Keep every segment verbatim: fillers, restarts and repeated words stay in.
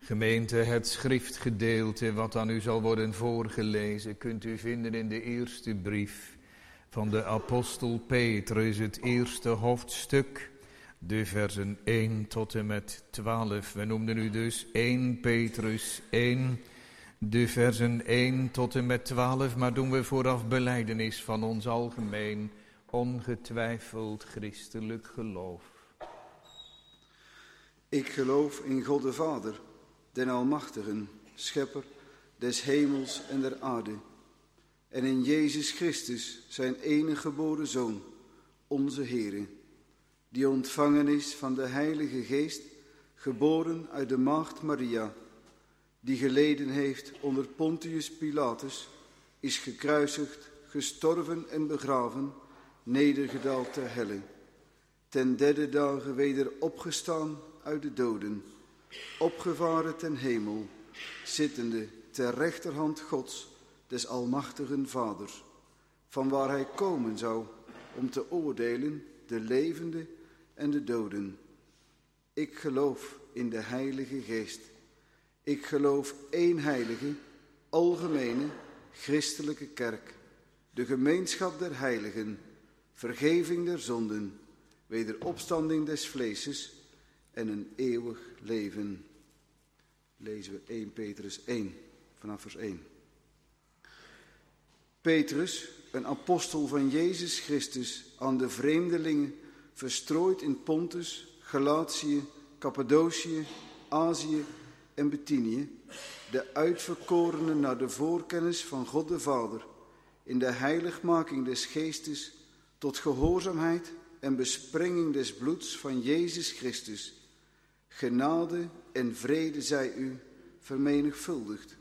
Gemeente, het schriftgedeelte wat aan u zal worden voorgelezen, kunt u vinden in de eerste brief van de apostel Petrus, het eerste hoofdstuk, de versen één tot en met twaalf. We noemden u dus één Petrus één, de versen één tot en met twaalf, maar doen we vooraf belijdenis van ons algemeen, ongetwijfeld christelijk geloof. Ik geloof in God de Vader, den Almachtigen, Schepper des hemels en der aarde, en in Jezus Christus, zijn enige geboren Zoon, onze Heere, die ontvangen is van de Heilige Geest, geboren uit de maagd Maria, die geleden heeft onder Pontius Pilatus, is gekruisigd, gestorven en begraven, nedergedaald ter helle, ten derde dagen weder opgestaan uit de doden, opgevaren ten hemel, zittende ter rechterhand Gods, des almachtigen Vaders, van waar hij komen zou om te oordelen de levenden en de doden. Ik geloof in de Heilige Geest. Ik geloof één heilige, algemene, christelijke kerk, de gemeenschap der heiligen, vergeving der zonden, wederopstanding des vleeses en een eeuwig leven. Lezen we één Petrus één, vanaf vers één. Petrus, een apostel van Jezus Christus, aan de vreemdelingen, verstrooid in Pontus, Galatië, Cappadocië, Azië en Bithynië, de uitverkorenen naar de voorkennis van God de Vader, in de heiligmaking des geestes, tot gehoorzaamheid en besprenging des bloeds van Jezus Christus. Genade en vrede zij u vermenigvuldigd.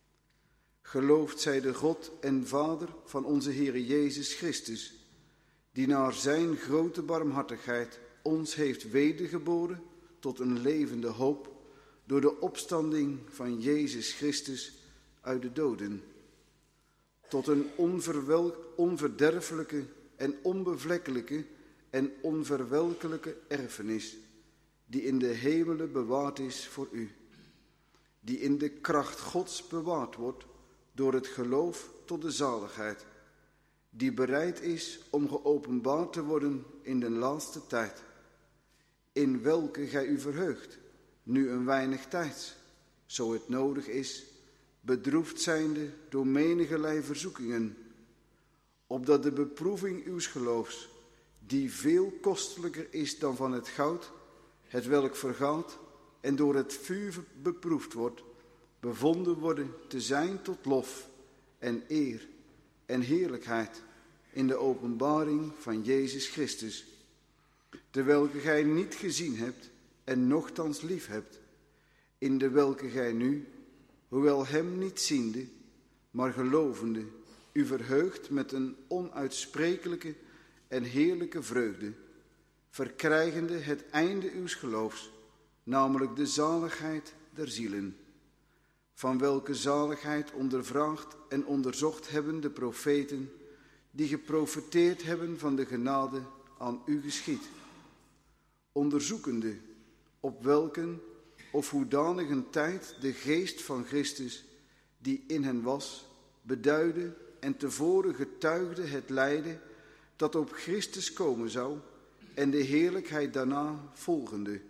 Geloofd zij de God en Vader van onze Heere Jezus Christus, die naar zijn grote barmhartigheid ons heeft wedergeboren tot een levende hoop door de opstanding van Jezus Christus uit de doden, tot een onverwel, onverderfelijke en onbevlekkelijke en onverwelkelijke erfenis, die in de hemelen bewaard is voor u, die in de kracht Gods bewaard wordt door het geloof tot de zaligheid, die bereid is om geopenbaard te worden in de laatste tijd, in welke gij u verheugt, nu een weinig tijds, zo het nodig is, bedroefd zijnde door menigerlei verzoekingen, opdat de beproeving uws geloofs, die veel kostelijker is dan van het goud, het welk vergaat en door het vuur beproefd wordt, bevonden worden te zijn tot lof en eer en heerlijkheid in de openbaring van Jezus Christus, de welke gij niet gezien hebt en nochtans lief hebt, in de welke gij nu, hoewel hem niet ziende, maar gelovende, u verheugt met een onuitsprekelijke en heerlijke vreugde, verkrijgende het einde uws geloofs, namelijk de zaligheid der zielen, van welke zaligheid ondervraagd en onderzocht hebben de profeten, die geprofeteerd hebben van de genade aan u geschied, onderzoekende op welken of hoedanige tijd de geest van Christus, die in hen was, beduidde en tevoren getuigde het lijden dat op Christus komen zou en de heerlijkheid daarna volgende,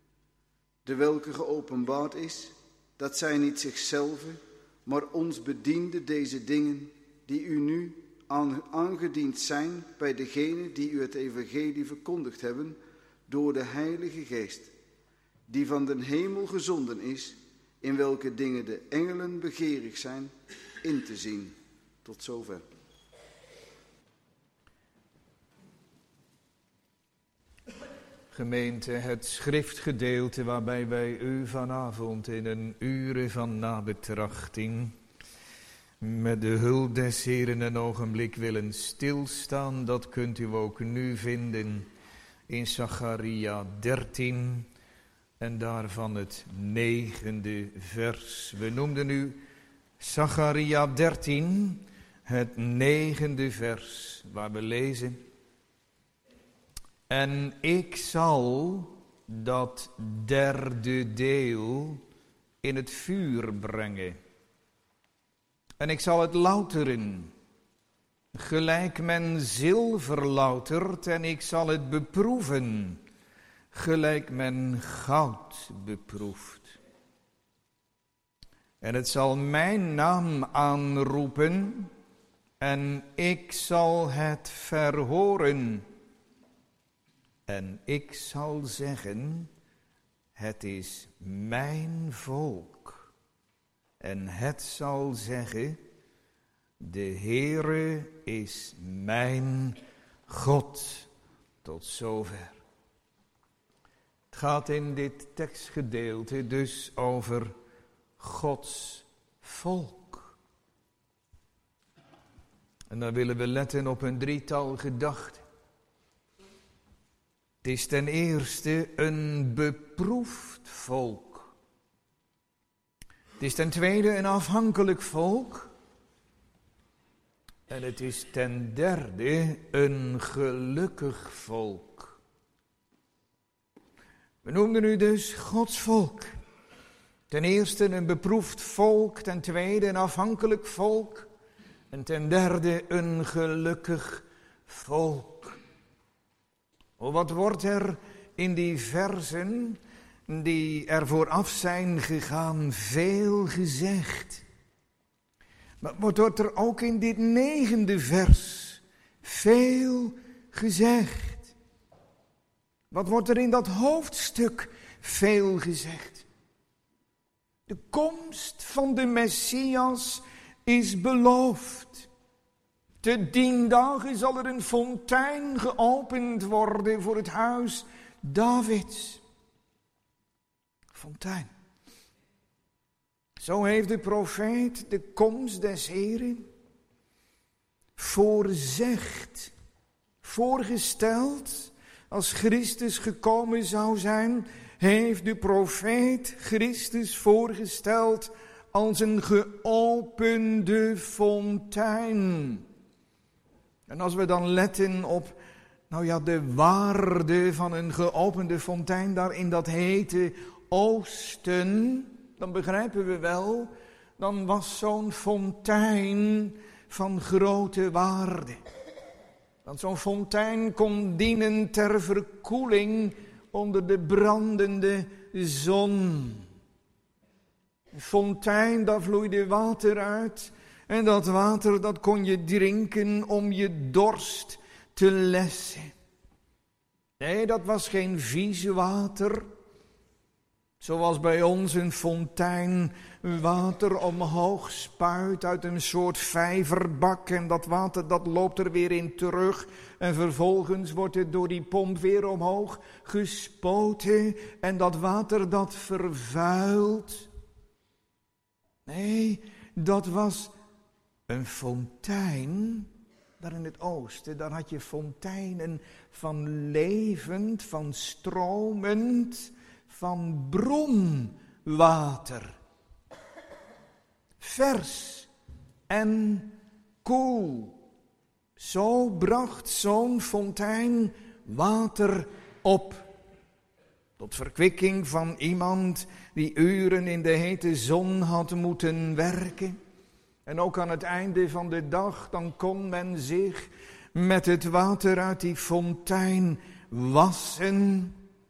de welke geopenbaard is, dat zij niet zichzelf, maar ons bediende deze dingen, die u nu aangediend zijn bij degenen die u het evangelie verkondigd hebben, door de Heilige Geest, die van den hemel gezonden is, in welke dingen de engelen begeerig zijn in te zien. Tot zover. Gemeente, het schriftgedeelte waarbij wij u vanavond in een uren van nabetrachting met de hulp des Heeren een ogenblik willen stilstaan, dat kunt u ook nu vinden in Zacharia dertien en daarvan het negende vers. We noemden nu Zacharia dertien, het negende vers, waar we lezen: en ik zal dat derde deel in het vuur brengen. En ik zal het louteren, gelijk men zilver loutert, en ik zal het beproeven, gelijk men goud beproeft. En het zal mijn naam aanroepen, en ik zal het verhoren. En ik zal zeggen, het is mijn volk. En het zal zeggen, de Heere is mijn God. Tot zover. Het gaat in dit tekstgedeelte dus over Gods volk. En dan willen we letten op een drietal gedachten. Het is ten eerste een beproefd volk. Het is ten tweede een afhankelijk volk. En het is ten derde een gelukkig volk. We noemden nu dus Gods volk. Ten eerste een beproefd volk, ten tweede een afhankelijk volk en ten derde een gelukkig volk. Oh, wat wordt er in die versen die er vooraf zijn gegaan veel gezegd. Maar wat wordt er ook in dit negende vers veel gezegd? Wat wordt er in dat hoofdstuk veel gezegd? De komst van de Messias is beloofd. Te dien dagen zal er een fontein geopend worden voor het huis Davids. Fontein. Zo heeft de profeet de komst des Heren voorzegd, voorgesteld. Als Christus gekomen zou zijn, heeft de profeet Christus voorgesteld als een geopende fontein. En als we dan letten op, nou ja, de waarde van een geopende fontein daar in dat hete oosten, dan begrijpen we wel, dan was zo'n fontein van grote waarde. Want zo'n fontein kon dienen ter verkoeling onder de brandende zon. Een fontein, daar vloeide water uit. En dat water, dat kon je drinken om je dorst te lessen. Nee, dat was geen vies water. Zoals bij ons een fontein water omhoog spuit uit een soort vijverbak. En dat water dat loopt er weer in terug. En vervolgens wordt het door die pomp weer omhoog gespoten. En dat water dat vervuilt. Nee, dat was een fontein. Daar in het oosten, daar had je fonteinen van levend, van stromend, van bronwater. Vers en koel. Zo bracht zo'n fontein water op. Tot verkwikking van iemand die uren in de hete zon had moeten werken. En ook aan het einde van de dag, dan kon men zich met het water uit die fontein wassen.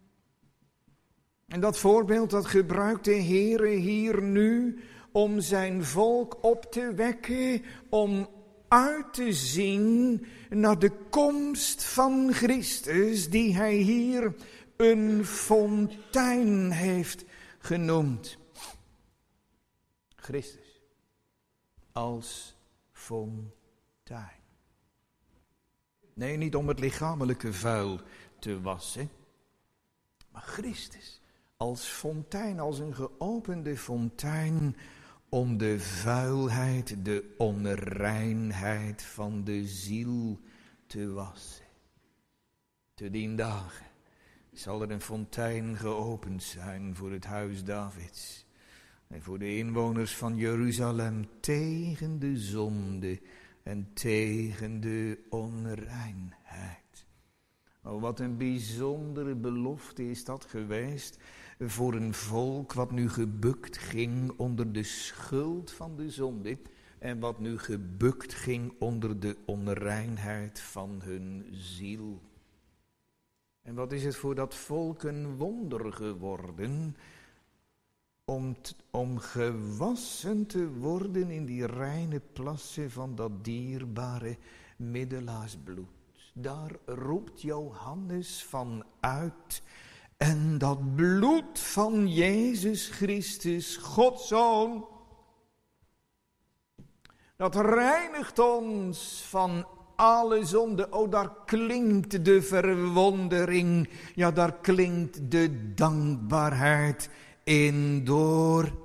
En dat voorbeeld, dat gebruikt de Heere hier nu om zijn volk op te wekken, om uit te zien naar de komst van Christus, die hij hier een fontein heeft genoemd. Christus als fontein. Nee, niet om het lichamelijke vuil te wassen, maar Christus als fontein, als een geopende fontein om de vuilheid, de onreinheid van de ziel te wassen. Te dien dagen zal er een fontein geopend zijn voor het huis Davids. En voor de inwoners van Jeruzalem tegen de zonde en tegen de onreinheid. Oh, wat een bijzondere belofte is dat geweest. voor een volk wat nu gebukt ging onder de schuld van de zonde en wat nu gebukt ging onder de onreinheid van hun ziel. En wat is het voor dat volk een wonder geworden om, t, om gewassen te worden in die reine plassen van dat dierbare middelaarsbloed. Daar roept Johannes van uit. En dat bloed van Jezus Christus, Gods Zoon, dat reinigt ons van alle zonde. Oh, daar klinkt de verwondering. Ja, daar klinkt de dankbaarheid in door.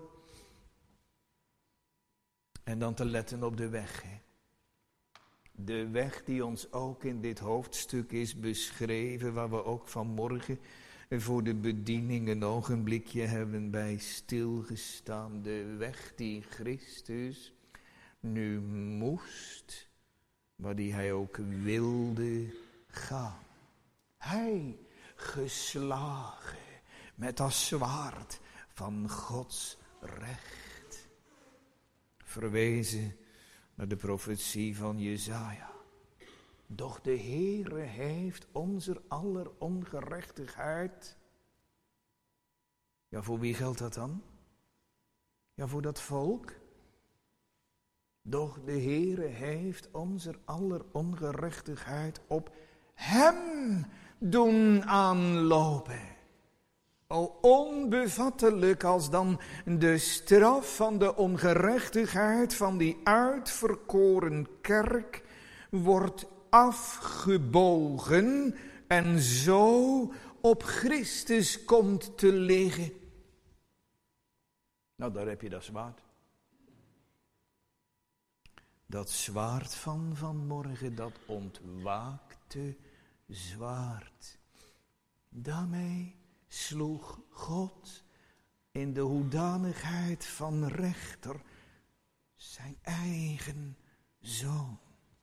En dan te letten op de weg, hè. De weg die ons ook in dit hoofdstuk is beschreven, waar we ook vanmorgen voor de bediening een ogenblikje hebben bij stilgestaan. De weg die Christus nu moest, maar die hij ook wilde gaan. Hij geslagen met dat zwaard van Gods recht. Verwezen naar de profetie van Jesaja. Doch de Heere heeft onze aller ongerechtigheid. Ja, voor wie geldt dat dan? Ja, voor dat volk. Doch de Heere heeft onze aller ongerechtigheid op hem doen aanlopen. O, onbevattelijk als dan de straf van de ongerechtigheid van die uitverkoren kerk wordt afgebogen en zo op Christus komt te liggen. Nou, daar heb je dat zwaard. Dat zwaard van vanmorgen, dat ontwaakte zwaard. Daarmee sloeg God in de hoedanigheid van rechter zijn eigen zoon.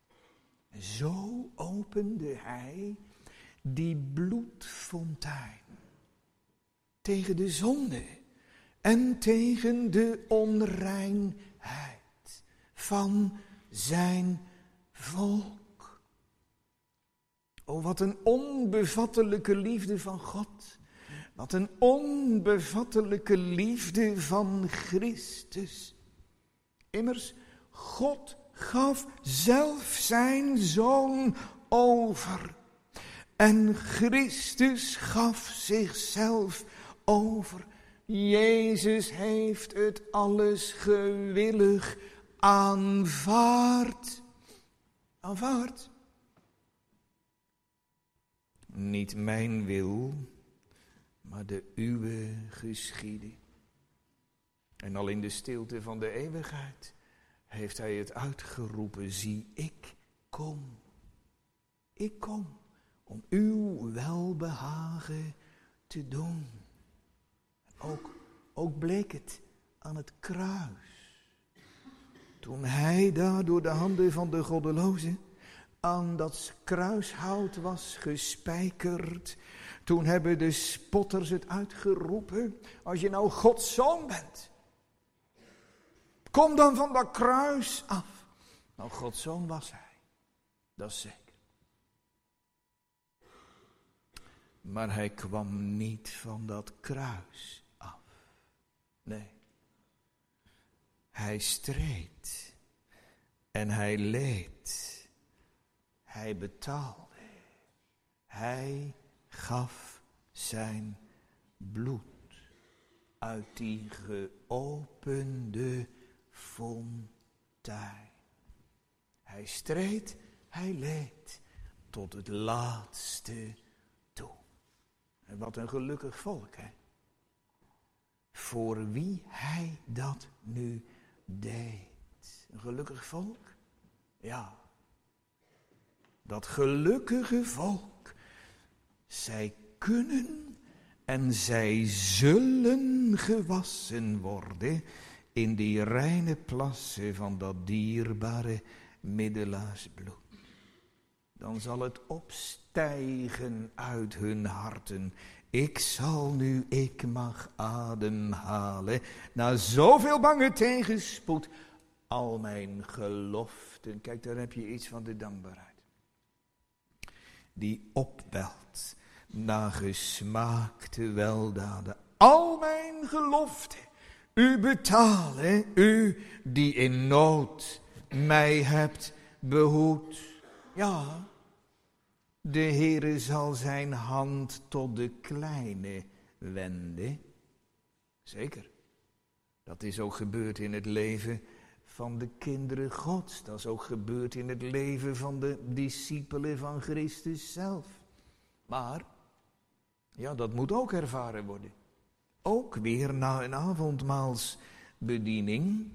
Zo opende hij die bloedfontein tegen de zonde en tegen de onreinheid van zijn volk. O, wat een onbevattelijke liefde van God. Wat een onbevattelijke liefde van Christus. Immers, God gaf zelf zijn zoon over. En Christus gaf zichzelf over. Jezus heeft het alles gewillig aanvaard. Aanvaard. Niet mijn wil, maar de uwe geschieden. En al in de stilte van de eeuwigheid heeft hij het uitgeroepen. Zie, ik kom. Ik kom om uw welbehagen te doen. Ook, ook bleek het aan het kruis. Toen hij daar door de handen van de goddelozen aan dat kruishout was gespijkerd. Toen hebben de spotters het uitgeroepen. Als je nou Gods zoon bent, kom dan van dat kruis af. Nou, Gods zoon was hij. Dat is zeker. Maar hij kwam niet van dat kruis af. Nee. Hij streed. En hij leed. Hij betaalde. Hij gaf zijn bloed uit die geopende fontein. Hij streed, hij leed tot het laatste toe. En wat een gelukkig volk, hè? Voor wie hij dat nu deed. Een gelukkig volk? Ja. Dat gelukkige volk. Zij kunnen en zij zullen gewassen worden in die reine plassen van dat dierbare middelaarsbloed. Dan zal het opstijgen uit hun harten Ik zal nu, ik mag ademhalen. Na zoveel bange tegenspoed, al mijn geloften. Kijk, daar heb je iets van de dankbaarheid. Die opwelt na gesmaakte weldaden. Al mijn geloften, u betalen, u die in nood mij hebt behoed. Ja, de Heere zal zijn hand tot de kleine wenden. Zeker, dat is ook gebeurd in het leven van de kinderen Gods. Dat is ook gebeurd in het leven van de discipelen van Christus zelf. Maar, ja, dat moet ook ervaren worden. Ook weer na een avondmaalsbediening.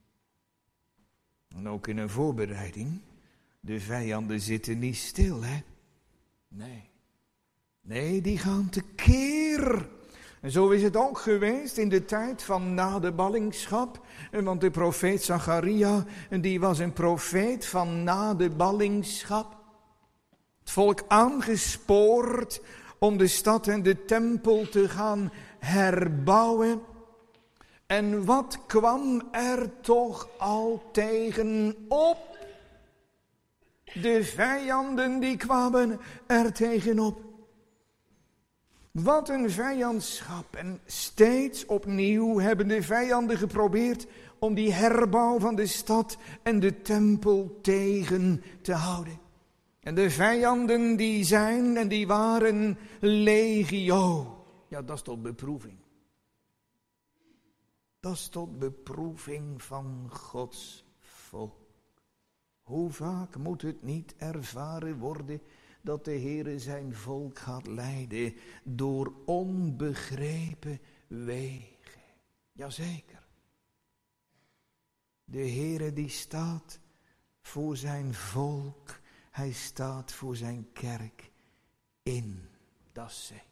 En ook in een voorbereiding. De vijanden zitten niet stil, hè? Nee. Nee, die gaan tekeer. En zo is het ook geweest in de tijd van na de ballingschap. Want de profeet Zacharia, die was een profeet van na de ballingschap. Het volk aangespoord om de stad en de tempel te gaan herbouwen. En wat kwam er toch al tegen op? De vijanden die kwamen er tegenop. Wat een vijandschap. En steeds opnieuw hebben de vijanden geprobeerd om die herbouw van de stad en de tempel tegen te houden. En de vijanden die zijn en die waren legio. Ja, dat is tot beproeving. Dat is tot beproeving van Gods volk. Hoe vaak moet het niet ervaren worden dat de Heere zijn volk gaat leiden door onbegrepen wegen. Jazeker. De Heere die staat voor zijn volk, hij staat voor zijn kerk in. Dat is zeker.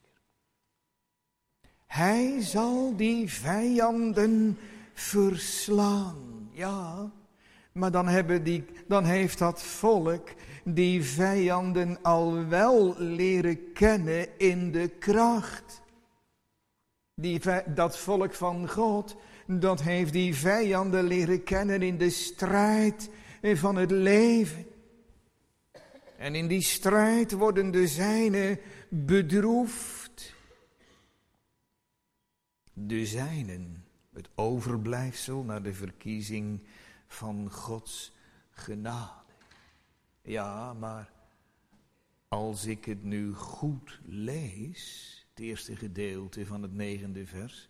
Hij zal die vijanden verslaan. Ja, maar dan, hebben die, dan heeft dat volk die vijanden al wel leren kennen in de kracht. Die, dat volk van God, dat heeft die vijanden leren kennen in de strijd van het leven. En in die strijd worden de zijnen bedroefd. De zijnen, het overblijfsel naar de verkiezing van Gods genade. Ja, maar als ik het nu goed lees, het eerste gedeelte van het negende vers,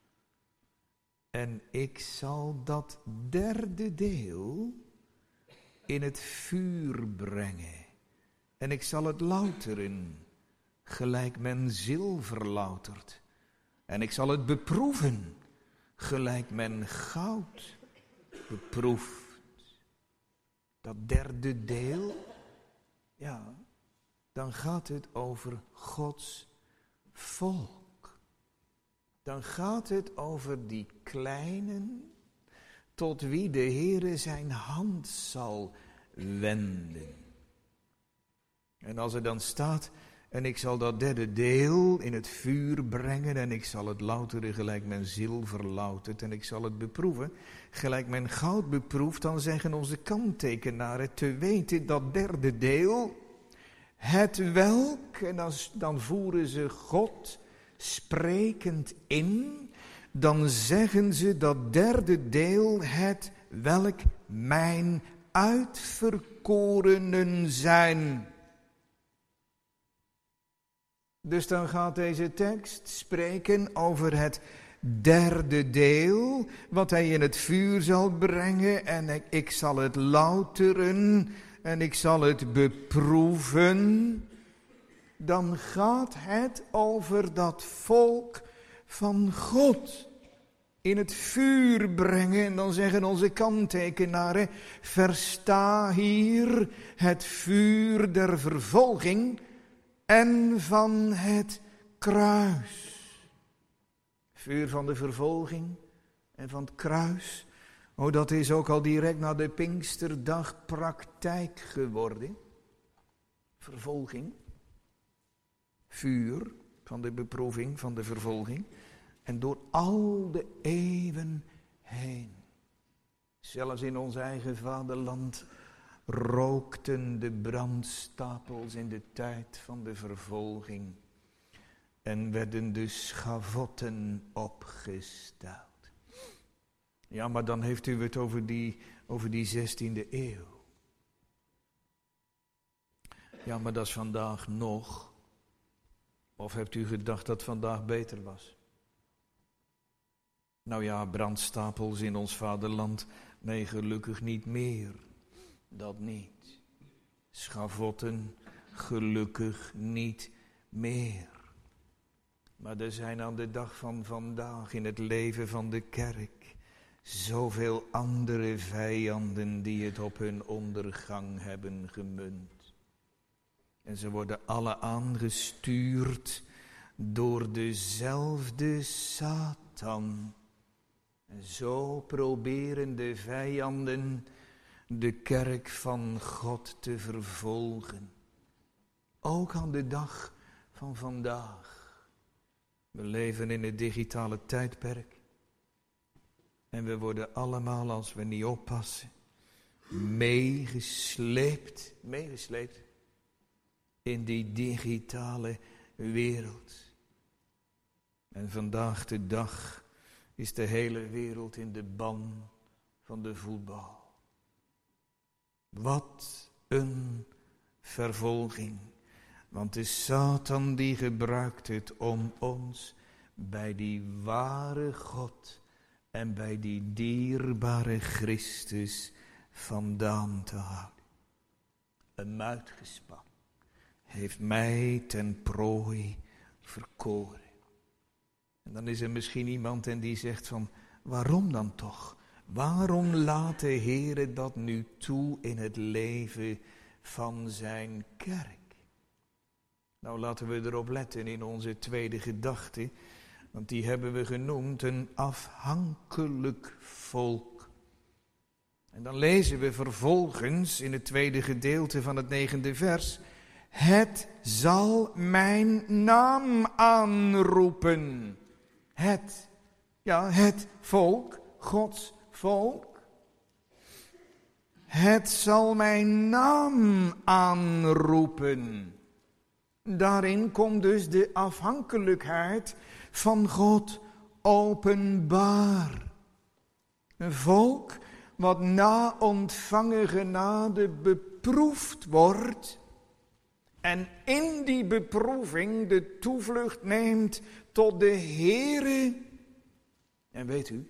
en ik zal dat derde deel in het vuur brengen, en ik zal het louteren, gelijk men zilver loutert, en ik zal het beproeven, gelijk men goud beproeft. Dat derde deel, ja, dan gaat het over Gods volk. Dan gaat het over die kleinen, tot wie de Heere zijn hand zal wenden. En als er dan staat, en ik zal dat derde deel in het vuur brengen, en ik zal het louteren gelijk men zilver loutert, en ik zal het beproeven gelijk men goud beproeft, dan zeggen onze kanttekenaren te weten dat derde deel, het welk, en dan, dan voeren ze God sprekend in, dan zeggen ze dat derde deel, het welk mijn uitverkorenen zijn. Dus dan gaat deze tekst spreken over het derde deel, wat hij in het vuur zal brengen, en ik, ik zal het louteren, en ik zal het beproeven. Dan gaat het over dat volk van God in het vuur brengen. En dan zeggen onze kanttekenaren, versta hier het vuur der vervolging en van het kruis. Vuur van de vervolging en van het kruis. Oh, dat is ook al direct na de Pinksterdag praktijk geworden. Vervolging. Vuur. van de beproeving, van de vervolging. En door al de eeuwen heen. Zelfs in ons eigen vaderland rookten de brandstapels in de tijd van de vervolging. En werden de schavotten opgesteld. Ja, maar dan heeft u het over die, over die zestiende eeuw. Ja, maar dat is vandaag nog. Of hebt u gedacht dat vandaag beter was? Nou ja, brandstapels in ons vaderland. Nee, gelukkig niet meer. Dat niet. Schavotten, gelukkig niet meer. Maar er zijn aan de dag van vandaag in het leven van de kerk zoveel andere vijanden die het op hun ondergang hebben gemunt. En ze worden alle aangestuurd door dezelfde Satan. En zo proberen de vijanden de kerk van God te vervolgen. Ook aan de dag van vandaag. We leven in het digitale tijdperk. En we worden allemaal, als we niet oppassen, meegesleept, meegesleept in die digitale wereld. En vandaag de dag is de hele wereld in de ban van de voetbal. Wat een vervolging. Want de Satan die gebruikt het om ons bij die ware God en bij die dierbare Christus vandaan te houden. Een muitgespan heeft mij ten prooi verkoren. En dan is er misschien iemand en die zegt van, waarom dan toch? Waarom laat de Heere dat nu toe in het leven van zijn kerk? Nou, laten we erop letten in onze tweede gedachte, want die hebben we genoemd een afhankelijk volk. En dan lezen we vervolgens in het tweede gedeelte van het negende vers, het zal mijn naam aanroepen. Het, ja, het volk, Gods volk. Het zal mijn naam aanroepen. Daarin komt dus de afhankelijkheid van God openbaar. Een volk wat na ontvangen genade beproefd wordt en in die beproeving de toevlucht neemt tot de Heere. En weet u,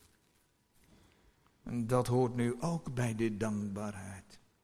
dat hoort nu ook bij de dankbaarheid.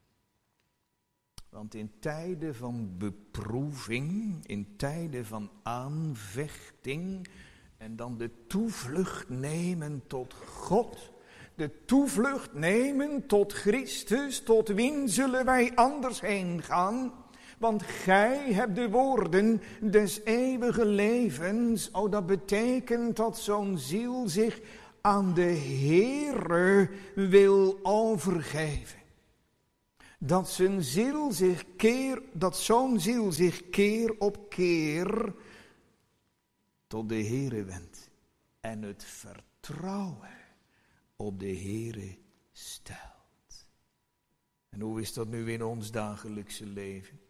Want in tijden van beproeving, in tijden van aanvechting en dan de toevlucht nemen tot God, de toevlucht nemen tot Christus, tot wien zullen wij anders heen gaan? Want gij hebt de woorden des eeuwige levens. Oh, dat betekent dat zo'n ziel zich aan de Heere wil overgeven. Dat zijn ziel zich keer, dat zo'n ziel zich keer op keer tot de Heere wendt. En het vertrouwen op de Heere stelt. En hoe is dat nu in ons dagelijkse leven?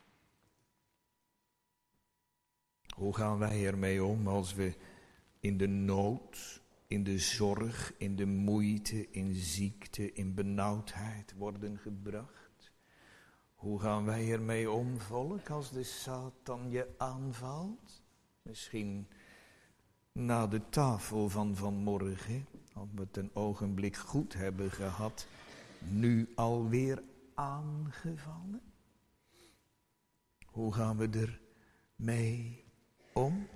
Hoe gaan wij ermee om als we in de nood, in de zorg, in de moeite, in ziekte, in benauwdheid worden gebracht? Hoe gaan wij ermee om, volk, als de Satan je aanvalt? Misschien na de tafel van vanmorgen, als we het een ogenblik goed hebben gehad, nu alweer aangevallen? Hoe gaan we er mee om?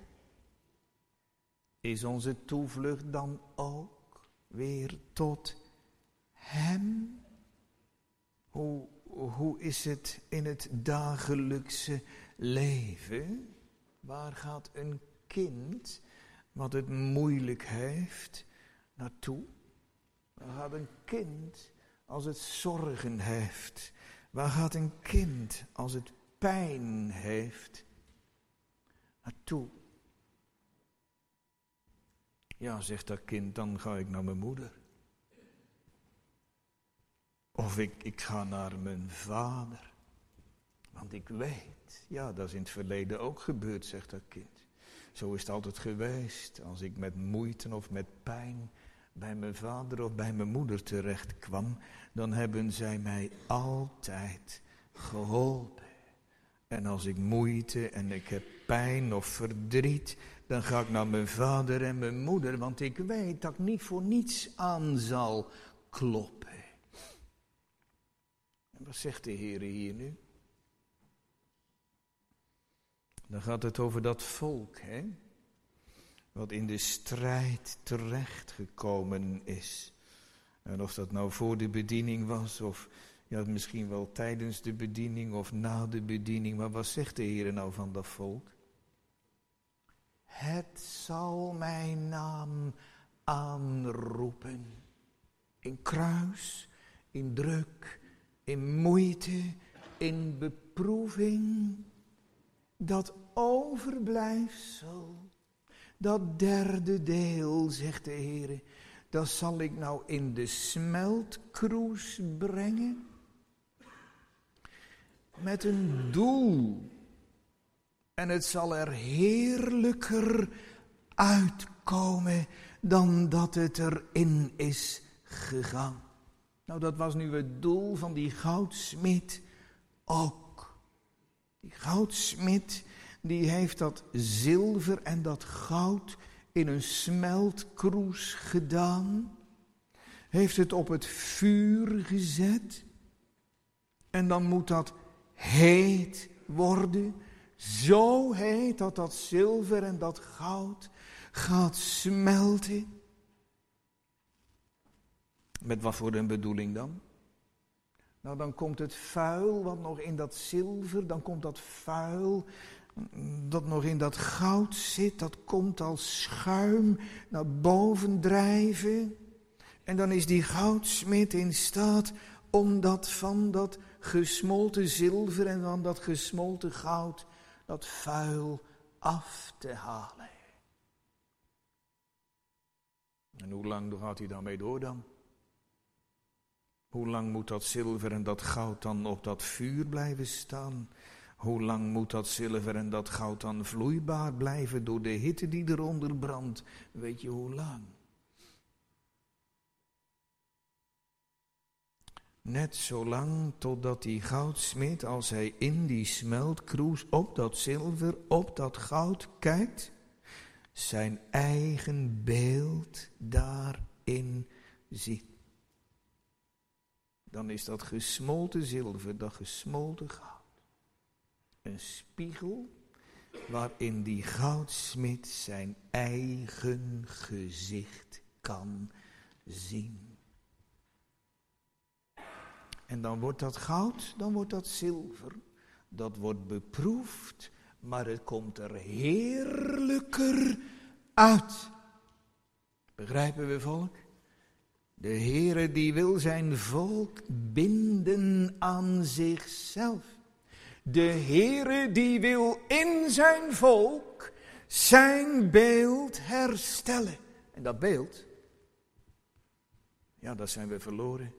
Is onze toevlucht dan ook weer tot Hem? Hoe, hoe is het in het dagelijkse leven? Waar gaat een kind wat het moeilijk heeft naartoe? Waar gaat een kind als het zorgen heeft? Waar gaat een kind als het pijn heeft naartoe? Ja, zegt dat kind, dan ga ik naar mijn moeder. Of ik, ik ga naar mijn vader. Want ik weet, ja, dat is in het verleden ook gebeurd, zegt dat kind. Zo is het altijd geweest. Als ik met moeite of met pijn bij mijn vader of bij mijn moeder terecht kwam, dan hebben zij mij altijd geholpen. En als ik moeite en ik heb pijn of verdriet, dan ga ik naar mijn vader en mijn moeder, want ik weet dat ik niet voor niets aan zal kloppen. En wat zegt de Heer hier nu? Dan gaat het over dat volk, hè? Wat in de strijd terechtgekomen is. En of dat nou voor de bediening was, of ja, misschien wel tijdens de bediening of na de bediening. Maar wat zegt de Heer nou van dat volk? Het zal mijn naam aanroepen. In kruis, in druk, in moeite, in beproeving. Dat overblijfsel, dat derde deel, zegt de Heer, dat zal ik nou in de smeltkroes brengen. Met een doel. En het zal er heerlijker uitkomen dan dat het erin is gegaan. Nou, dat was nu het doel van die goudsmid ook. Die goudsmid, die heeft dat zilver en dat goud in een smeltkroes gedaan. Heeft het op het vuur gezet. En dan moet dat heet worden. Zo heet dat dat zilver en dat goud gaat smelten. Met wat voor een bedoeling dan? Nou, dan komt het vuil wat nog in dat zilver, dan komt dat vuil dat nog in dat goud zit, dat komt als schuim naar boven drijven. En dan is die goudsmid in staat om dat van dat gesmolten zilver en van dat gesmolten goud, dat vuil af te halen. En hoe lang gaat hij daarmee door dan? Hoe lang moet dat zilver en dat goud dan op dat vuur blijven staan? Hoe lang moet dat zilver en dat goud dan vloeibaar blijven door de hitte die eronder brandt? Weet je hoe lang? Net zo lang totdat die goudsmid, als hij in die smeltkroes op dat zilver, op dat goud kijkt, zijn eigen beeld daarin ziet. Dan is dat gesmolten zilver, dat gesmolten goud, een spiegel waarin die goudsmid zijn eigen gezicht kan zien. En dan wordt dat goud, dan wordt dat zilver, dat wordt beproefd, maar het komt er heerlijker uit. Begrijpen we, volk? De Heere die wil zijn volk binden aan zichzelf. De Heere die wil in zijn volk zijn beeld herstellen. En dat beeld, ja, dat zijn we verloren.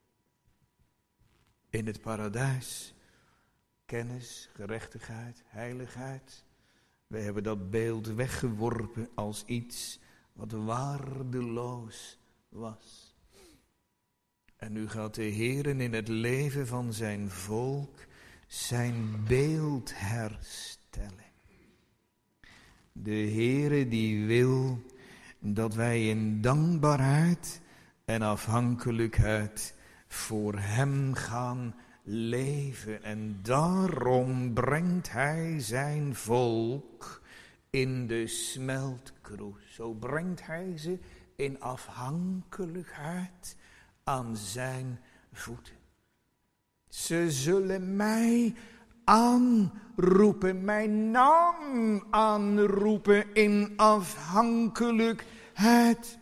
In het paradijs, kennis, gerechtigheid, heiligheid. Wij hebben dat beeld weggeworpen als iets wat waardeloos was. En nu gaat de Heer in het leven van zijn volk zijn beeld herstellen. De Heere die wil dat wij in dankbaarheid en afhankelijkheid voor hem gaan leven. En daarom brengt hij zijn volk in de smeltkroes. Zo brengt hij ze in afhankelijkheid aan zijn voeten. Ze zullen mij aanroepen, mijn naam aanroepen in afhankelijkheid.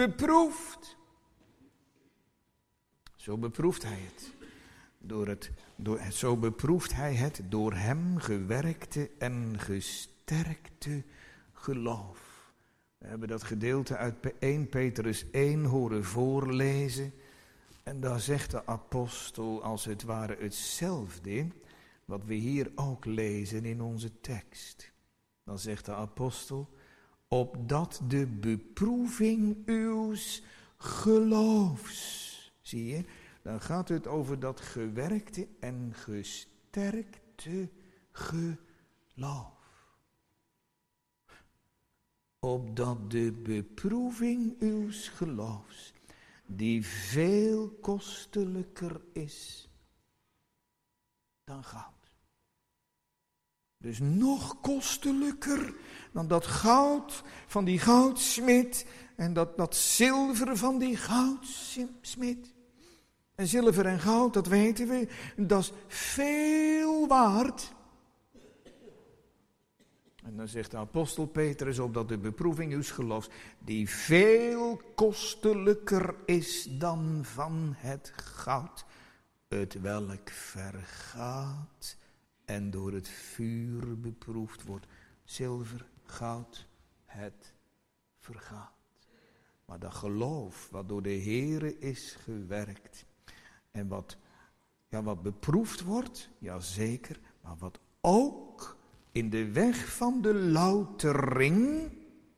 Beproefd. Zo beproeft hij het. Door het Door, zo beproeft hij het door hem gewerkte en gesterkte geloof. We hebben dat gedeelte uit eerste Petrus één horen voorlezen. En daar zegt de apostel als het ware hetzelfde wat we hier ook lezen in onze tekst. Dan zegt de apostel, opdat de beproeving uws geloofs. Zie je, dan gaat het over dat gewerkte en gesterkte geloof. Opdat de beproeving uws geloofs, die veel kostelijker is dan goud. Dus nog kostelijker dan dat goud van die goudsmid en dat, dat zilver van die goudsmid. En zilver en goud, dat weten we, dat is veel waard. En dan zegt de apostel Petrus opdat de beproeving uws geloofs, die veel kostelijker is dan van het goud, het welk vergaat en door het vuur beproefd wordt. Zilver, goud, het vergaat. Maar dat geloof wat door de Heere is gewerkt en wat, ja, wat beproefd wordt, ja zeker, maar wat ook in de weg van de loutering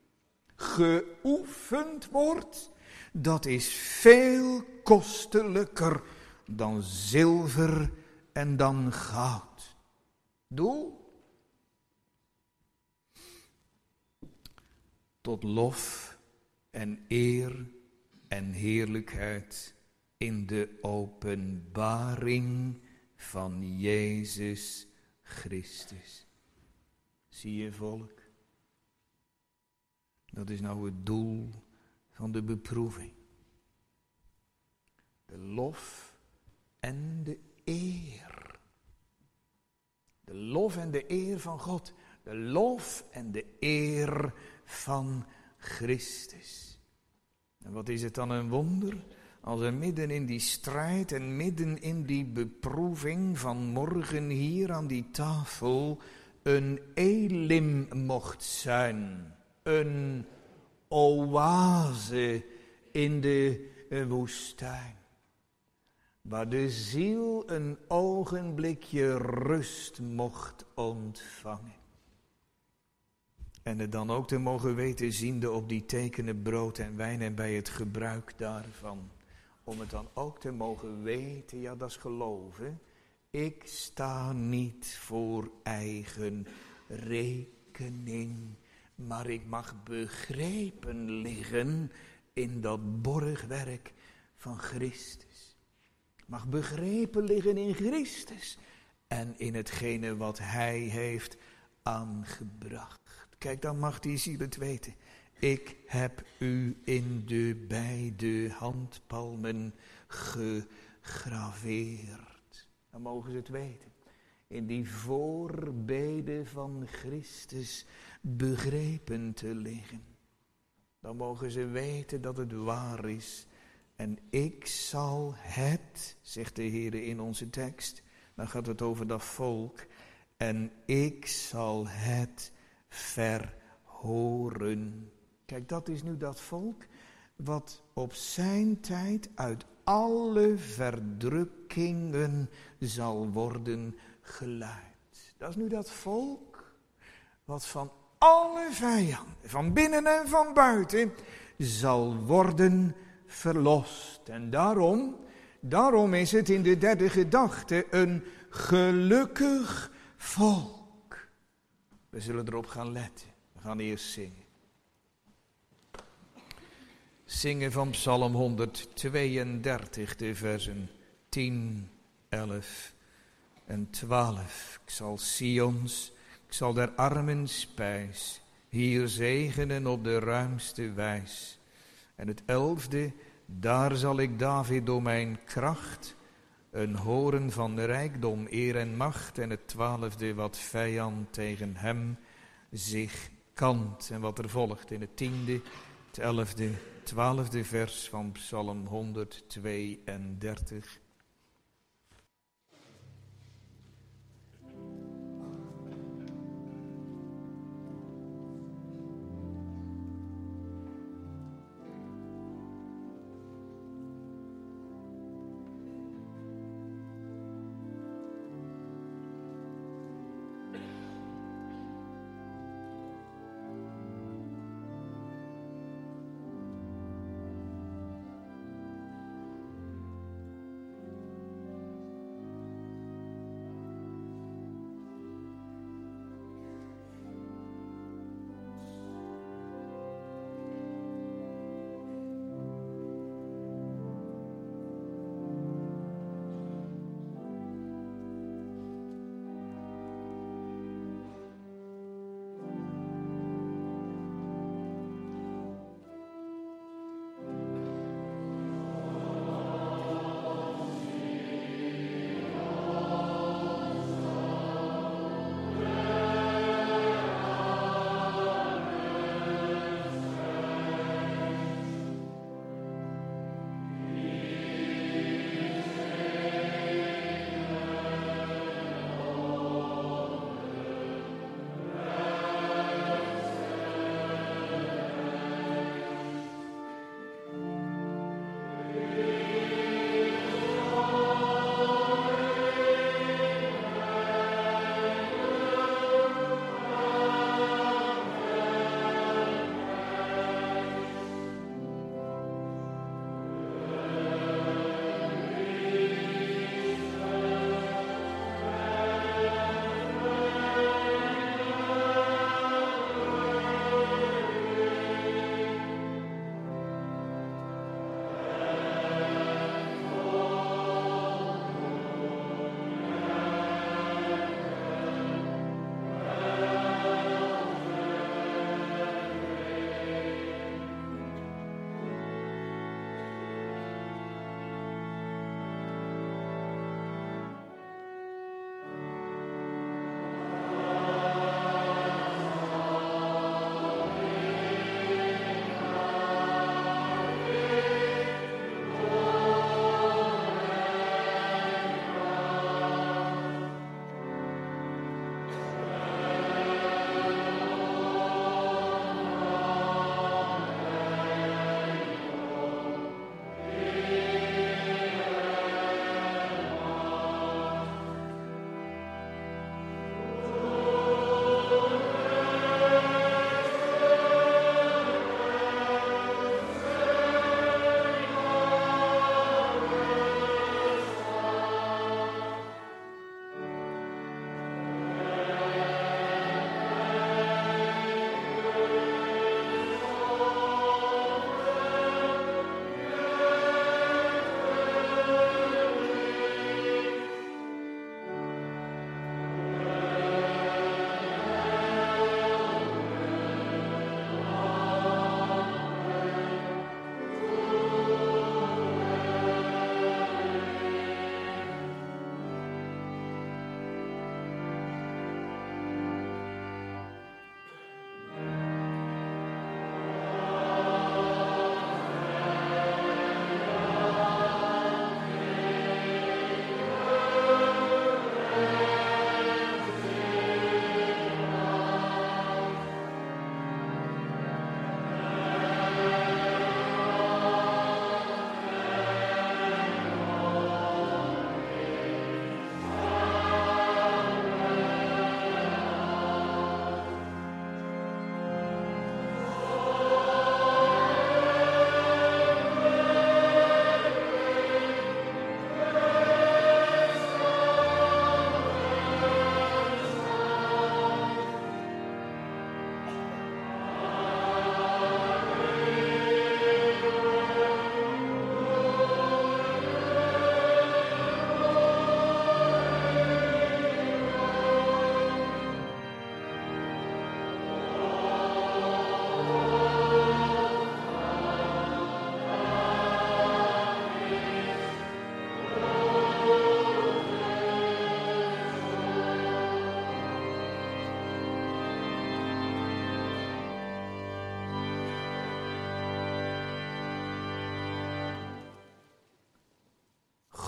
geoefend wordt, dat is veel kostelijker dan zilver en dan goud. Doel? Tot lof en eer en heerlijkheid in de openbaring van Jezus Christus. Zie je, volk? Dat is nou het doel van de beproeving. De lof en de eer. De lof en de eer van God. De lof en de eer van Christus. En wat is het dan een wonder als er midden in die strijd en midden in die beproeving van morgen hier aan die tafel een elim mocht zijn. Een oase in de woestijn. Waar de ziel een ogenblikje rust mocht ontvangen. En het dan ook te mogen weten, ziende op die tekenen brood en wijn en bij het gebruik daarvan. Om het dan ook te mogen weten, ja dat is geloven. Ik sta niet voor eigen rekening, maar ik mag begrepen liggen in dat borgwerk van Christus. Ik mag begrepen liggen in Christus en in hetgene wat Hij heeft aangebracht. Kijk, dan mag die ziel het weten. Ik heb u in de beide handpalmen gegraveerd. Dan mogen ze het weten. In die voorbeden van Christus begrepen te liggen. Dan mogen ze weten dat het waar is. En ik zal het, zegt de Heer in onze tekst. Dan gaat het over dat volk. En ik zal het verhoren. Kijk, dat is nu dat volk wat op zijn tijd uit alle verdrukkingen zal worden geleid. Dat is nu dat volk wat van alle vijanden, van binnen en van buiten, zal worden verlost. En daarom, daarom is het in de derde gedachte een gelukkig volk. We zullen erop gaan letten. We gaan eerst zingen. Zingen van Psalm honderdtweeëndertig, de versen tien, elf en twaalf. Ik zal Sions, ik zal der armen spijs, hier zegenen op de ruimste wijs. En het elfde, daar zal ik David door mijn kracht een horen van rijkdom, eer en macht. En het twaalfde, wat vijand tegen hem zich kant. En wat er volgt in het tiende, het elfde, twaalfde vers van Psalm honderdtweeëndertig.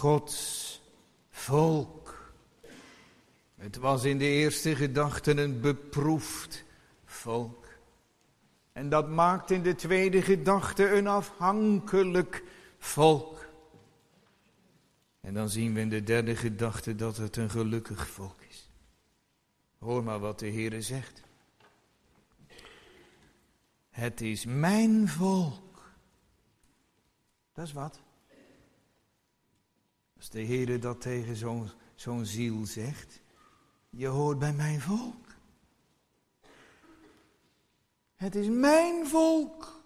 Gods volk. Het was in de eerste gedachte een beproefd volk. En dat maakt in de tweede gedachte een afhankelijk volk. En dan zien we in de derde gedachte dat het een gelukkig volk is. Hoor maar wat de Heere zegt. Het is mijn volk. Dat is wat. Als de Heere dat tegen zo'n zo'n ziel zegt. Je hoort bij mijn volk. Het is mijn volk.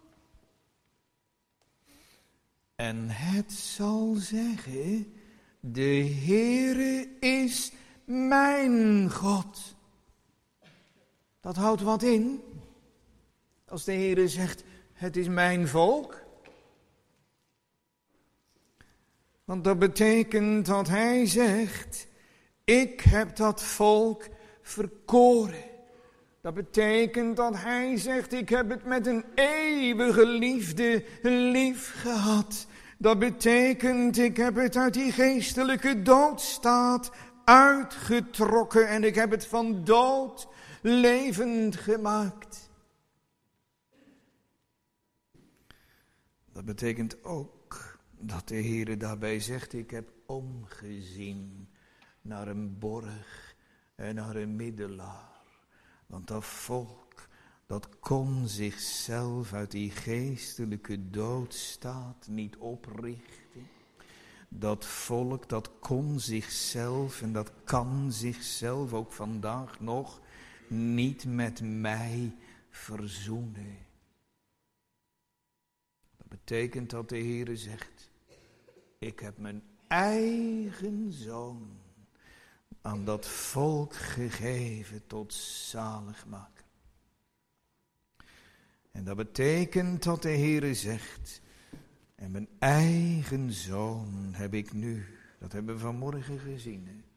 En het zal zeggen, de Heere is mijn God. Dat houdt wat in. Als de Heere zegt, het is mijn volk. Want dat betekent dat hij zegt, ik heb dat volk verkoren. Dat betekent dat hij zegt, ik heb het met een eeuwige liefde lief gehad. Dat betekent, ik heb het uit die geestelijke doodstaat uitgetrokken en ik heb het van dood levend gemaakt. Dat betekent ook dat de Heere daarbij zegt, ik heb omgezien naar een borg en naar een middelaar. Want dat volk, dat kon zichzelf uit die geestelijke doodstaat niet oprichten. Dat volk, dat kon zichzelf en dat kan zichzelf ook vandaag nog niet met mij verzoenen. Dat betekent dat de Heere zegt, ik heb mijn eigen zoon aan dat volk gegeven tot zaligmaker. En dat betekent dat de Heere zegt, en mijn eigen zoon heb ik nu, dat hebben we vanmorgen gezien. Hè?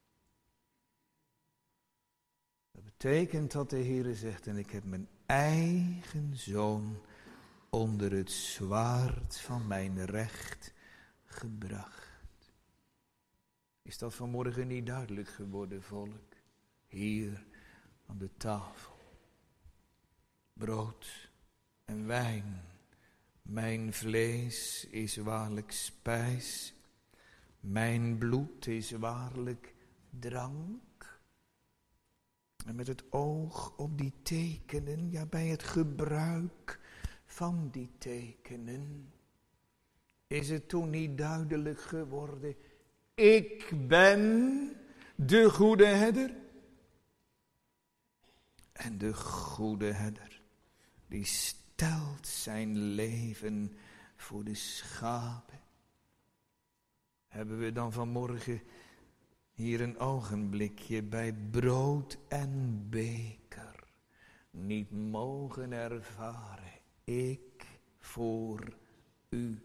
Dat betekent dat de Heere zegt, en ik heb mijn eigen zoon onder het zwaard van mijn recht gebracht. Is dat vanmorgen niet duidelijk geworden, volk? Hier aan de tafel. Brood en wijn. Mijn vlees is waarlijk spijs. Mijn bloed is waarlijk drank. En met het oog op die tekenen, ja bij het gebruik van die tekenen, is het toen niet duidelijk geworden, ik ben de goede herder. En de goede herder, die stelt zijn leven voor de schapen. Hebben we dan vanmorgen hier een ogenblikje bij brood en beker niet mogen ervaren, ik voor u,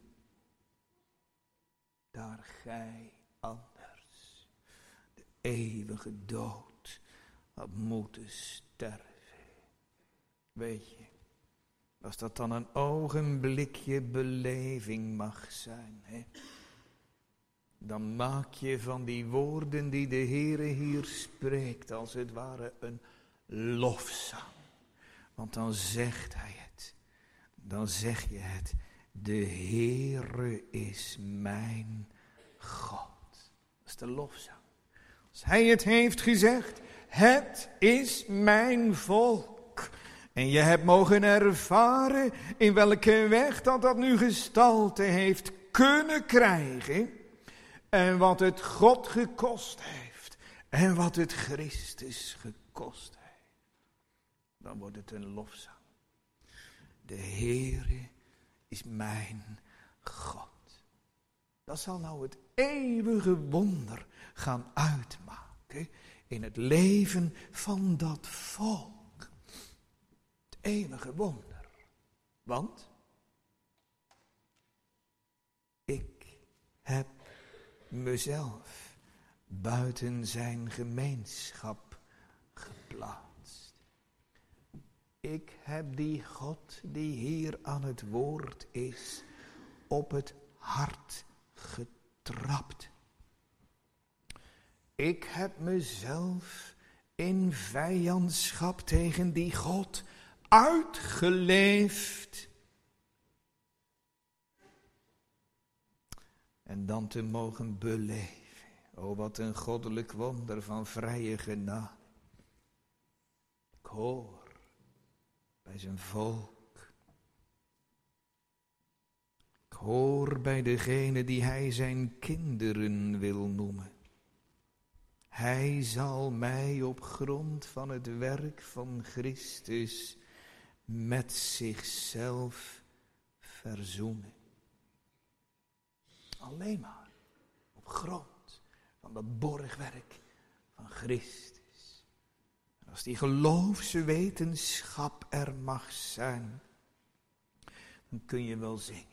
daar gij anders de eeuwige dood had moeten sterven. Weet je, als dat dan een ogenblikje beleving mag zijn, hè, dan maak je van die woorden die de Heere hier spreekt, als het ware een lofzang. Want dan zegt hij het, dan zeg je het, de Heere is mijn God. Dat is de lofzang. Als hij het heeft gezegd, het is mijn volk. En je hebt mogen ervaren in welke weg dat dat nu gestalte heeft kunnen krijgen. En wat het God gekost heeft. En wat het Christus gekost heeft. Dan wordt het een lofzang. De Heere is mijn God. Dat zal nou het eeuwige wonder gaan uitmaken in het leven van dat volk. Het eeuwige wonder. Want ik heb mezelf buiten zijn gemeenschap geplaatst. Ik heb die God die hier aan het woord is op het hart getrapt. ik heb mezelf in vijandschap tegen die God uitgeleefd. En dan te mogen beleven. O, wat een goddelijk wonder van vrije genade. Ik hoor bij zijn volk. Ik hoor bij degene die hij zijn kinderen wil noemen. Hij zal mij op grond van het werk van Christus met zichzelf verzoenen. Alleen maar op grond van dat borgwerk van Christus. En als die geloofswetenschap er mag zijn, dan kun je wel zingen.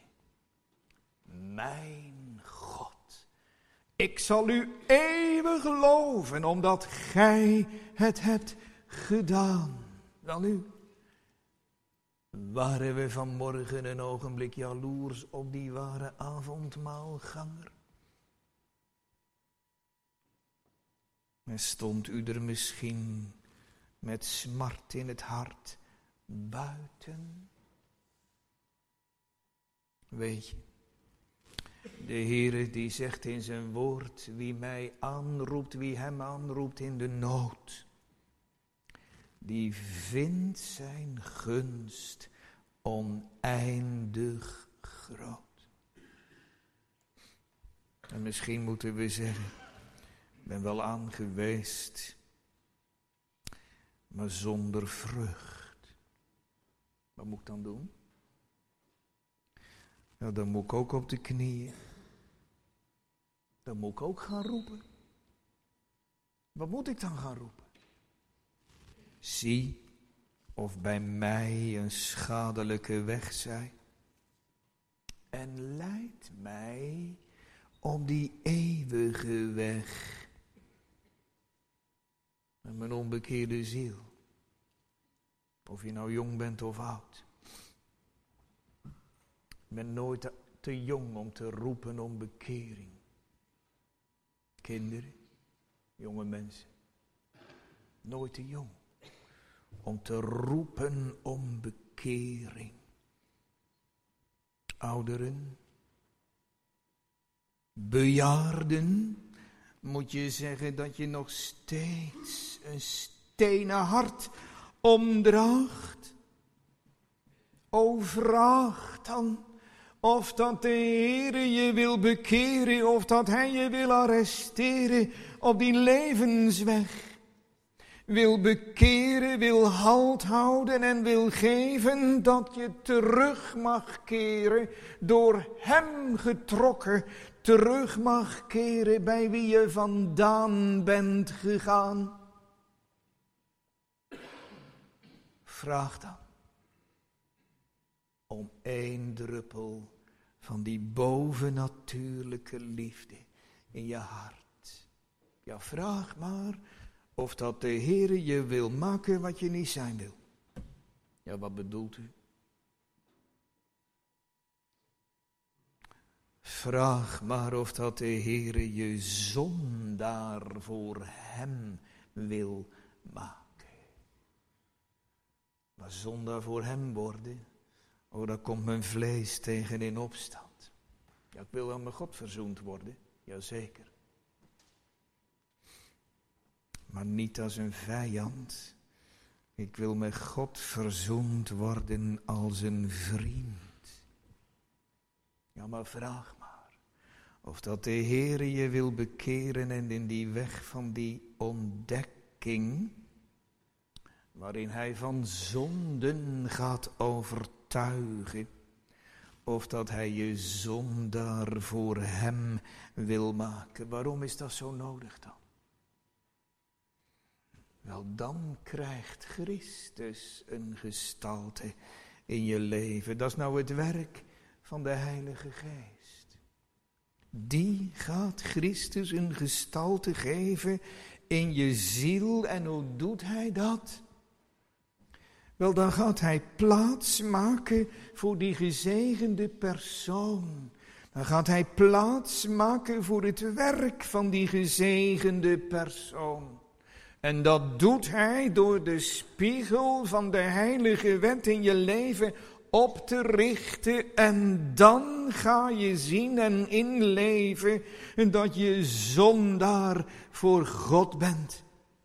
Mijn God, ik zal u eeuwig loven, omdat gij het hebt gedaan. Wel nu, waren we vanmorgen een ogenblik jaloers op die ware avondmaalganger? En stond u er misschien met smart in het hart buiten? Weet je, de Heere die zegt in zijn woord, wie mij aanroept, wie hem aanroept in de nood, die vindt zijn gunst oneindig groot. En misschien moeten we zeggen, ik ben wel aangeweest, maar zonder vrucht. Wat moet ik dan doen? Nou, dan moet ik ook op de knieën. Dan moet ik ook gaan roepen. Wat moet ik dan gaan roepen? Zie of bij mij een schadelijke weg zij. En leid mij op die eeuwige weg. En mijn onbekeerde ziel. Of je nou jong bent of oud. Ik ben nooit te, te jong om te roepen om bekering. Kinderen, jonge mensen. Nooit te jong om te roepen om bekering. Ouderen, bejaarden, moet je zeggen dat je nog steeds een stenen hart omdraagt. O, vraag dan of dat de Heere je wil bekeren, of dat hij je wil arresteren op die levensweg. Wil bekeren, wil halt houden en wil geven dat je terug mag keren, door hem getrokken, terug mag keren bij wie je vandaan bent gegaan. Vraag dan om één druppel van die bovennatuurlijke liefde in je hart. Ja, vraag maar of dat de Heere je wil maken wat je niet zijn wil. Ja, wat bedoelt u? Vraag maar of dat de Heere je zondaar voor hem wil maken. Maar zondaar voor hem worden, oh, daar komt mijn vlees tegen in opstand. Ja, ik wil wel met God verzoend worden, jazeker. Maar niet als een vijand. Ik wil met God verzoend worden als een vriend. Ja, maar vraag maar of dat de Heere je wil bekeren en in die weg van die ontdekking, waarin hij van zonden gaat overtuigen, of dat hij je zondaar voor hem wil maken. Waarom is dat zo nodig dan? Wel, dan krijgt Christus een gestalte in je leven. Dat is nou het werk van de Heilige Geest. Die gaat Christus een gestalte geven in je ziel. En hoe doet hij dat? Wel, dan gaat hij plaats maken voor die gezegende persoon. Dan gaat hij plaats maken voor het werk van die gezegende persoon. En dat doet hij door de spiegel van de heilige wet in je leven op te richten. En dan ga je zien en inleven dat je zondaar voor God bent.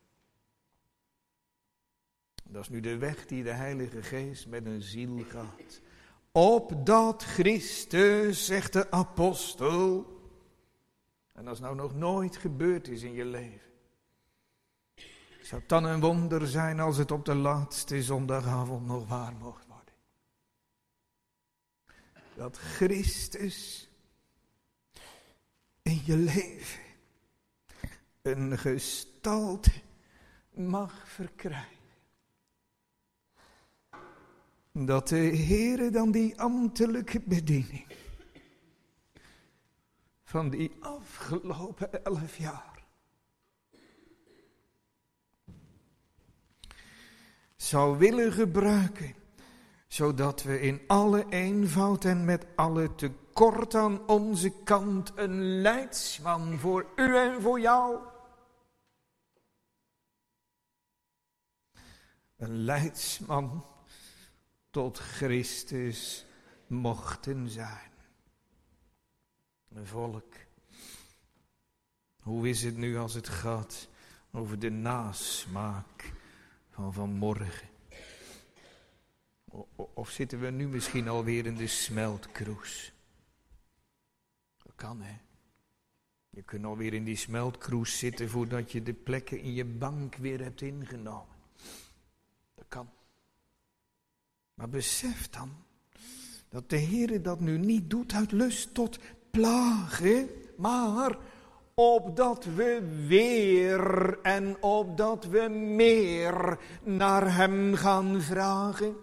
Dat is nu de weg die de Heilige Geest met een ziel gaat. Opdat Christus, zegt de apostel, en als nou nog nooit gebeurd is in je leven, zou het dan een wonder zijn als het op de laatste zondagavond nog waar mocht worden. Dat Christus in je leven een gestalte mag verkrijgen. Dat de Heere dan die ambtelijke bediening van die afgelopen elf jaar zou willen gebruiken, zodat we in alle eenvoud en met alle tekort aan onze kant een leidsman voor u en voor jou, een leidsman tot Christus mochten zijn. Een volk. Hoe is het nu als het gaat over de nasmaak van vanmorgen? Of zitten we nu misschien alweer in de smeltkroes? Dat kan, hè. Je kunt alweer in die smeltkroes zitten voordat je de plekken in je bank weer hebt ingenomen. Dat kan. Maar besef dan dat de Heere dat nu niet doet uit lust tot plagen, maar opdat we weer en opdat we meer naar hem gaan vragen.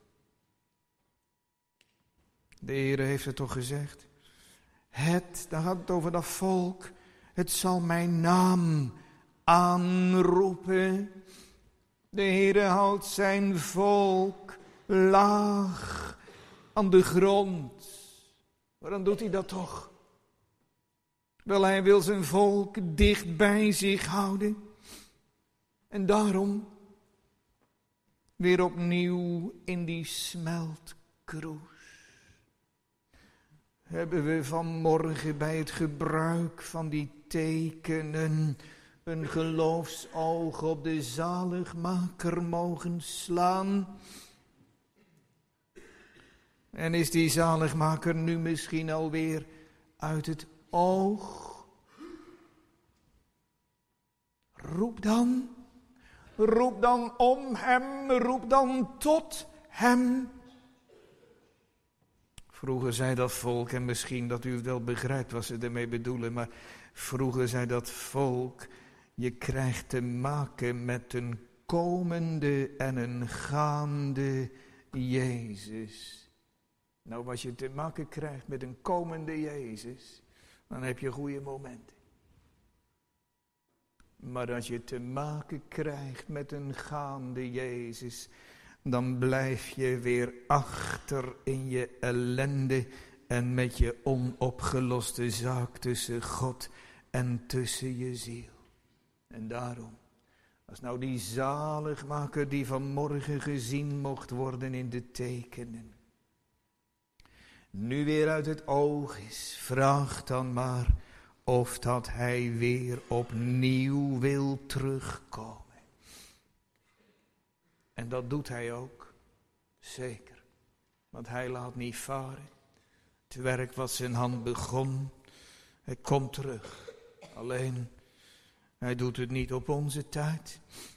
De Heere heeft het toch gezegd? Het, daar gaat het over dat volk, het zal mijn naam aanroepen. De Heere houdt zijn volk laag aan de grond. Waarom doet hij dat toch? Wel, hij wil zijn volk dicht bij zich houden. En daarom weer opnieuw in die smeltkroes hebben we vanmorgen bij het gebruik van die tekenen een geloofsoog op de zaligmaker mogen slaan. En is die zaligmaker nu misschien alweer uit het oog? Roep dan, roep dan om hem, roep dan tot hem. Vroeger zei dat volk, en misschien dat u wel begrijpt wat ze ermee bedoelen, maar vroeger zei dat volk, je krijgt te maken met een komende en een gaande Jezus. Nou, als je te maken krijgt met een komende Jezus, dan heb je goede momenten. Maar als je te maken krijgt met een gaande Jezus, dan blijf je weer achter in je ellende en met je onopgeloste zaak tussen God en tussen je ziel. En daarom, als nou die zaligmaker die vanmorgen gezien mocht worden in de tekenen, nu weer uit het oog is, vraag dan maar of dat hij weer opnieuw wil terugkomen. En dat doet hij ook, zeker. Want hij laat niet varen. Het werk wat zijn hand begon, hij komt terug. Alleen, hij doet het niet op onze tijd.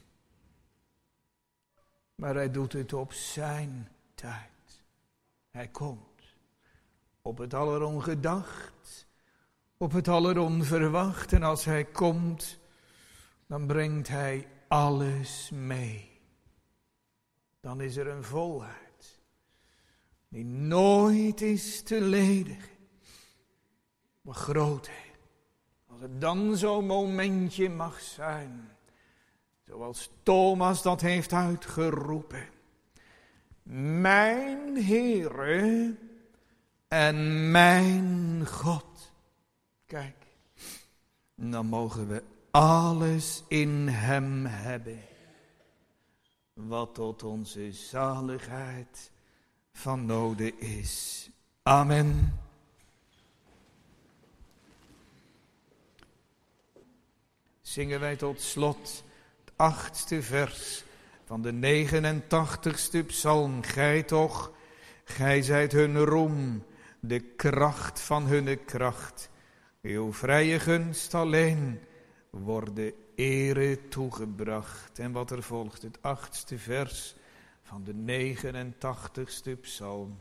Maar hij doet het op zijn tijd. Hij komt. Op het allerongedacht, op het alleronverwacht. En als hij komt, dan brengt hij alles mee. Dan is er een volheid die nooit is te ledigen. Maar grootheid, als het dan zo'n momentje mag zijn, zoals Thomas dat heeft uitgeroepen. Mijn Heere en mijn God. Kijk, dan mogen we alles in hem hebben, wat tot onze zaligheid van noden is. Amen. Zingen wij tot slot het achtste vers van de negenentachtigste psalm. Gij toch, gij zijt hun roem, de kracht van hunne kracht. Uw vrije gunst alleen worden ere toegebracht. En wat er volgt, het achtste vers van de negenentachtigste psalm.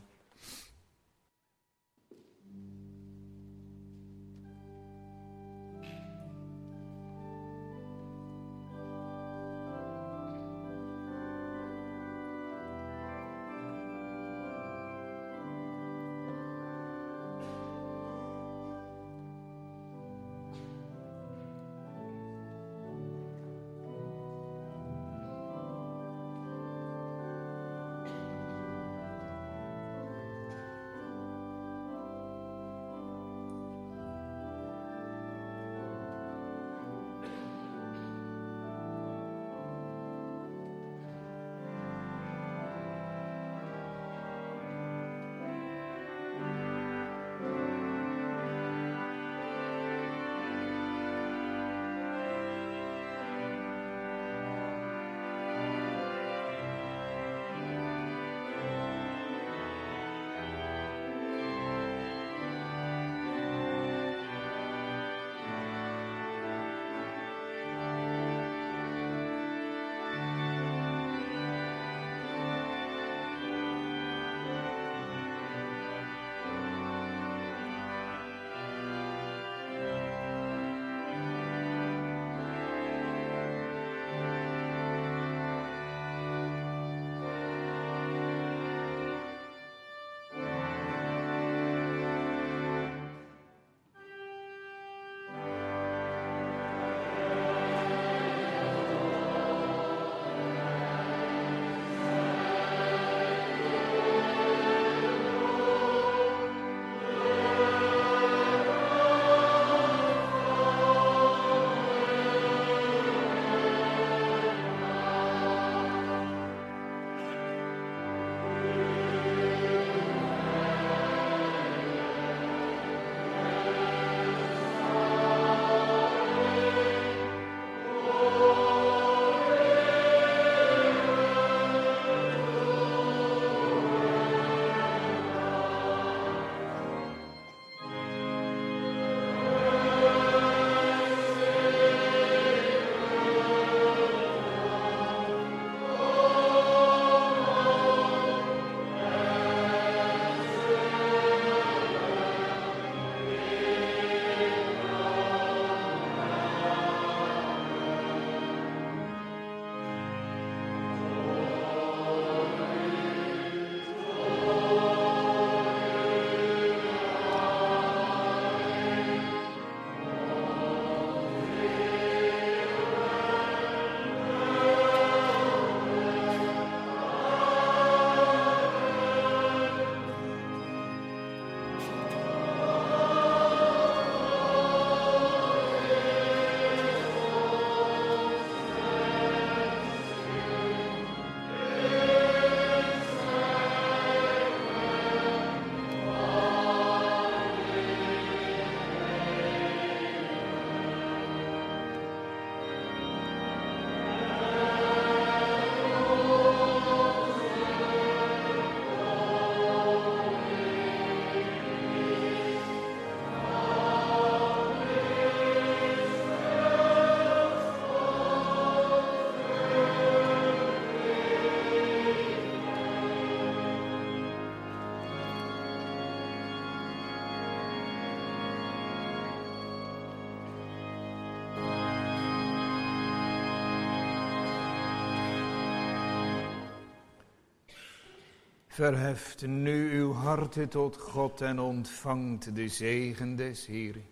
Verheft nu uw harten tot God en ontvangt de zegen des Heeren.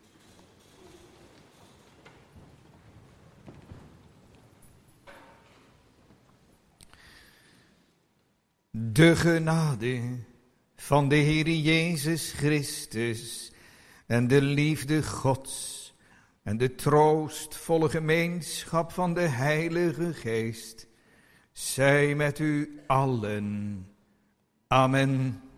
De genade van de Heere Jezus Christus en de liefde Gods en de troostvolle gemeenschap van de Heilige Geest zij met u allen. Amen.